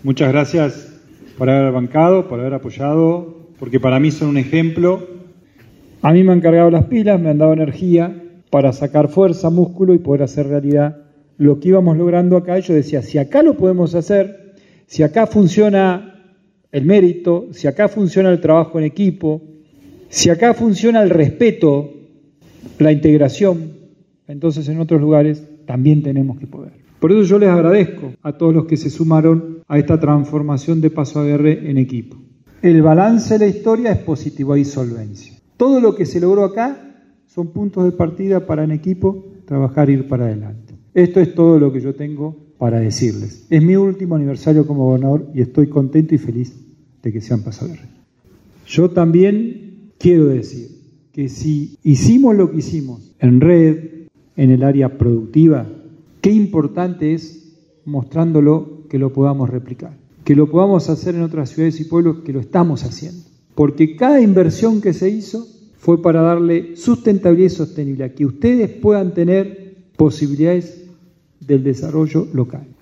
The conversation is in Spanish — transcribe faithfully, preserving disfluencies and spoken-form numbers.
Muchas gracias por haber bancado, por haber apoyado, porque para mí son un ejemplo. A mí me han cargado las pilas, me han dado energía para sacar fuerza, músculo y poder hacer realidad lo que íbamos logrando acá. Yo decía, si acá lo podemos hacer, si acá funciona el mérito, si acá funciona el trabajo en equipo, si acá funciona el respeto, la integración, entonces en otros lugares también tenemos que poder. Por eso yo les agradezco a todos los que se sumaron a esta transformación de Paso A G R en equipo. El balance de la historia es positivo, hay solvencia. Todo lo que se logró acá son puntos de partida para en equipo trabajar e ir para adelante. Esto es todo lo que yo tengo para decirles. Es mi último aniversario como gobernador y estoy contento y feliz de que sean Paso A G R. Yo también quiero decir que si hicimos lo que hicimos en red, en el área productiva, qué importante es mostrándolo que lo podamos replicar, que lo podamos hacer en otras ciudades y pueblos, que lo estamos haciendo. Porque cada inversión que se hizo fue para darle sustentabilidad y sostenibilidad, que ustedes puedan tener posibilidades del desarrollo local.